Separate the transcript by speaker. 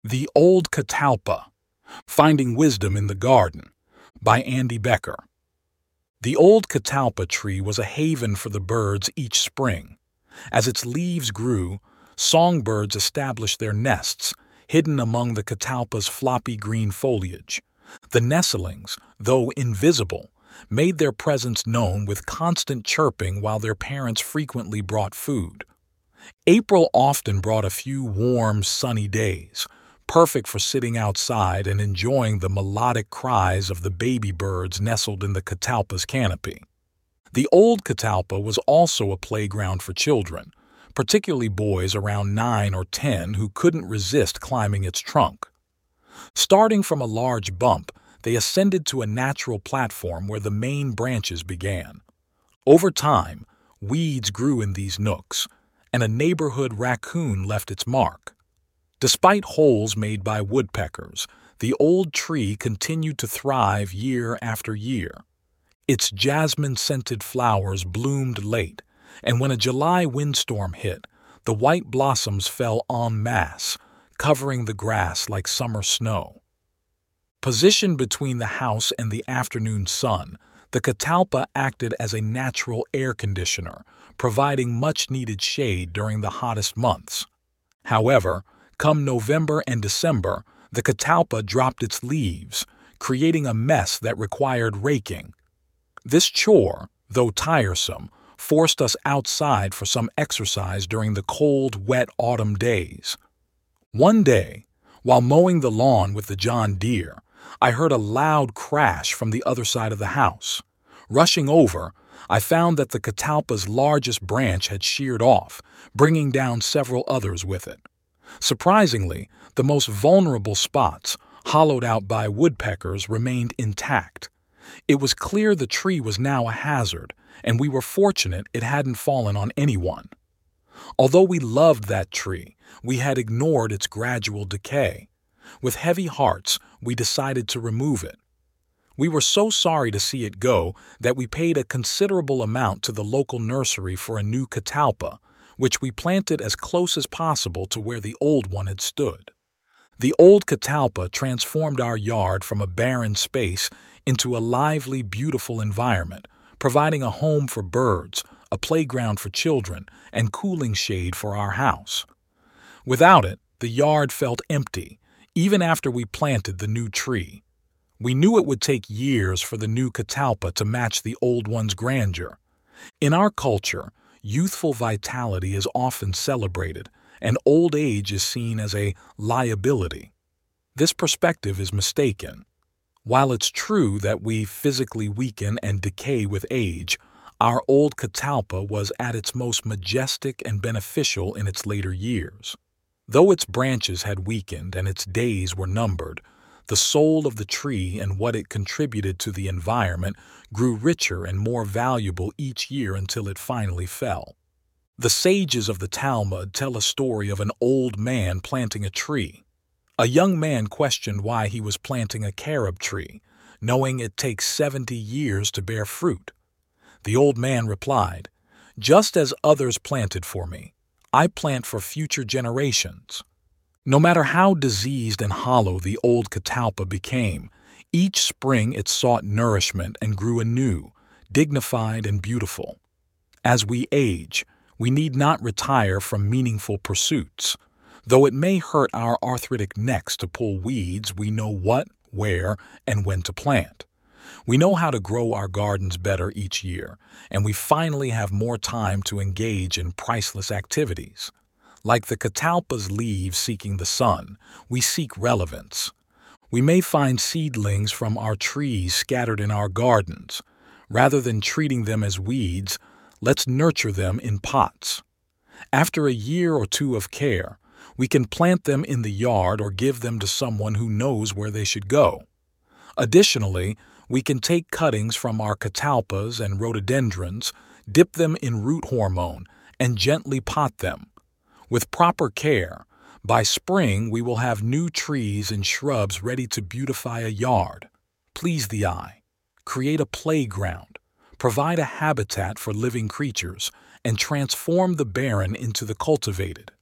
Speaker 1: The Old Catalpa, Finding Wisdom in the Garden, by Andy Becker. The old catalpa tree was a haven for the birds each spring. As its leaves grew, songbirds established their nests, hidden among the catalpa's floppy green foliage. The nestlings, though invisible, made their presence known with constant chirping while their parents frequently brought food. April often brought a few warm, sunny days, perfect for sitting outside and enjoying the melodic cries of the baby birds nestled in the catalpa's canopy. The old catalpa was also a playground for children, particularly boys around 9 or 10 who couldn't resist climbing its trunk. Starting from a large bump, they ascended to a natural platform where the main branches began. Over time, weeds grew in these nooks, and a neighborhood raccoon left its mark. Despite holes made by woodpeckers, the old tree continued to thrive year after year. Its jasmine-scented flowers bloomed late, and when a July windstorm hit, the white blossoms fell en masse, covering the grass like summer snow. Positioned between the house and the afternoon sun, the catalpa acted as a natural air conditioner, providing much-needed shade during the hottest months. However, come November and December, the catalpa dropped its leaves, creating a mess that required raking. This chore, though tiresome, forced us outside for some exercise during the cold, wet autumn days. One day, while mowing the lawn with the John Deere, I heard a loud crash from the other side of the house. Rushing over, I found that the catalpa's largest branch had sheared off, bringing down several others with it. Surprisingly, the most vulnerable spots, hollowed out by woodpeckers, remained intact. It was clear the tree was now a hazard, and we were fortunate it hadn't fallen on anyone. Although we loved that tree, we had ignored its gradual decay. With heavy hearts, we decided to remove it. We were so sorry to see it go that we paid a considerable amount to the local nursery for a new catalpa, which we planted as close as possible to where the old one had stood. The old catalpa transformed our yard from a barren space into a lively, beautiful environment, providing a home for birds, a playground for children, and cooling shade for our house. Without it, the yard felt empty, even after we planted the new tree. We knew it would take years for the new catalpa to match the old one's grandeur. In our culture, youthful vitality is often celebrated, and old age is seen as a liability. This perspective is mistaken. While it's true that we physically weaken and decay with age, our old catalpa was at its most majestic and beneficial in its later years. Though its branches had weakened and its days were numbered, the soul of the tree and what it contributed to the environment grew richer and more valuable each year until it finally fell. The sages of the Talmud tell a story of an old man planting a tree. A young man questioned why he was planting a carob tree, knowing it takes 70 years to bear fruit. The old man replied, "Just as others planted for me, I plant for future generations." No matter how diseased and hollow the old catalpa became, each spring it sought nourishment and grew anew, dignified and beautiful. As we age, we need not retire from meaningful pursuits. Though it may hurt our arthritic necks to pull weeds, we know what, where, and when to plant. We know how to grow our gardens better each year, and we finally have more time to engage in priceless activities. Like the catalpa's leaves seeking the sun, we seek relevance. We may find seedlings from our trees scattered in our gardens. Rather than treating them as weeds, let's nurture them in pots. After a year or two of care, we can plant them in the yard or give them to someone who knows where they should go. Additionally, we can take cuttings from our catalpas and rhododendrons, dip them in root hormone, and gently pot them. With proper care, by spring we will have new trees and shrubs ready to beautify a yard, please the eye, create a playground, provide a habitat for living creatures, and transform the barren into the cultivated.